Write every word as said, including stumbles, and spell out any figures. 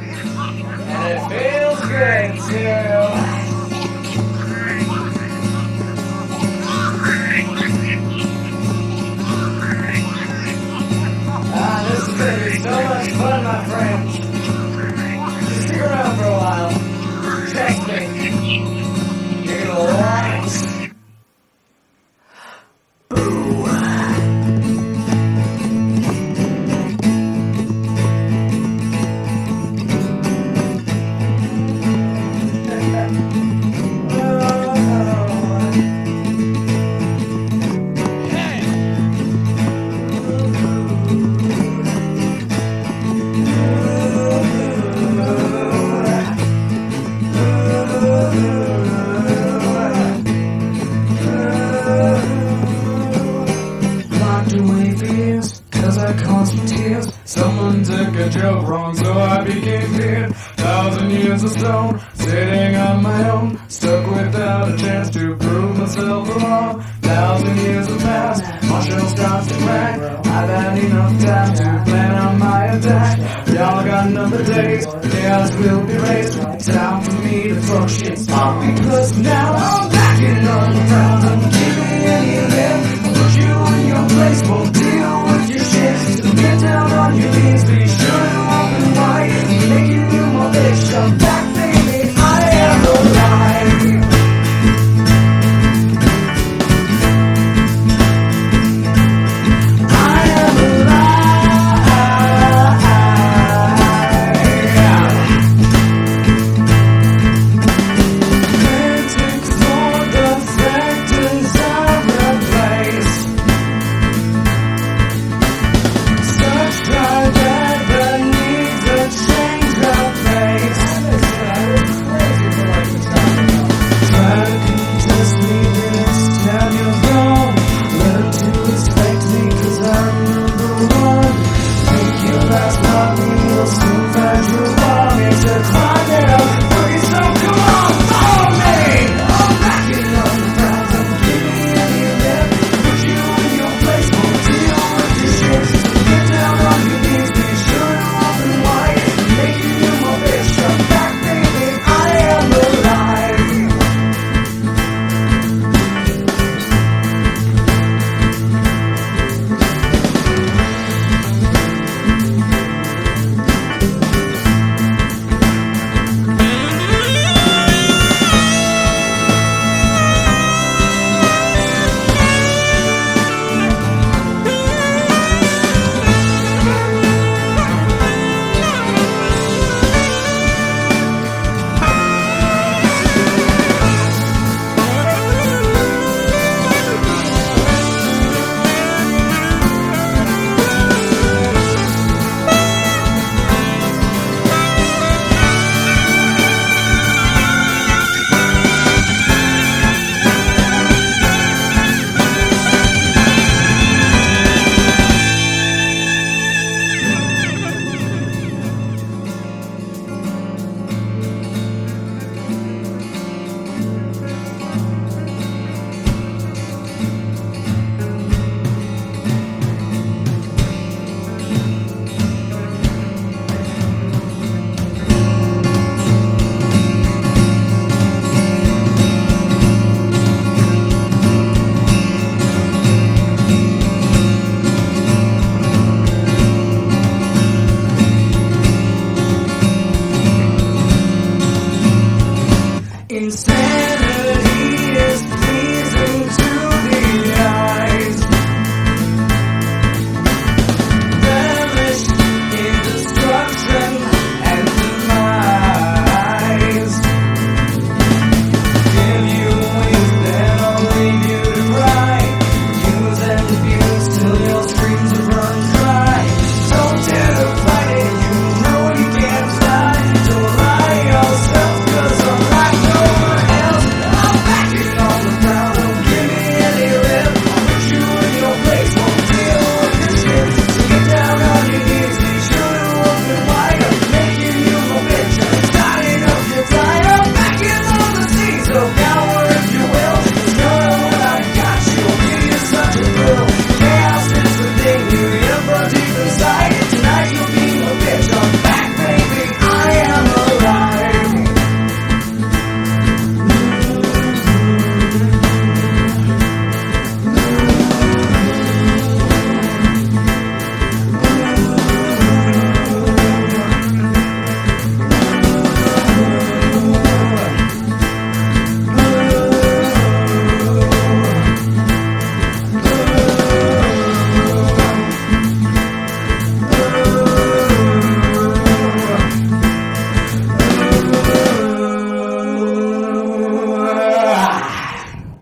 And it feels great too. Ah, this is gonna be so much fun, my friends. Just stick around for a while. Trust me. You're gonna like it. Cause I caused some tears. Someone took a joke wrong, so I became feared. Thousand years of stone, sitting on my own, stuck without a chance to prove myself wrong. Thousand years have passed, my shell starts to crack. I've had enough time to plan on my attack. Y'all got another days, chaos will be raised. It's time for me to talk shit, stop, because now I'm backing on the ground. Don't give me any of them, I'll put you in your place, we'll deal with your shit. So get down on your knees, please.